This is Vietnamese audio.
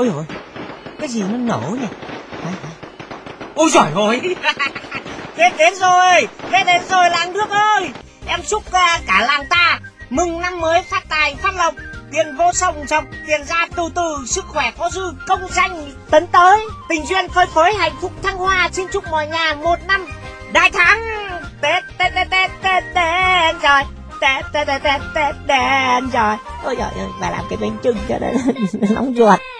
Ôi dồi, cái gì nó nổ nhỉ? Ôi giời ơi. Tết đến rồi, Tết đến rồi làng nước ơi. Em chúc cả làng ta mừng năm mới phát tài phát lộc, tiền vô sòng sọc, tiền ra từ từ, sức khỏe có dư, công danh tấn tới, tình duyên phơi phới, hạnh phúc thăng hoa. Xin chúc mọi nhà một năm đại thắng. Tết Tết Tết Tết Tết đến rồi, Tết Tết Tết Tết Tết đến rồi. Ôi trời ơi, bà làm cái bánh chưng cho nó nóng ruột.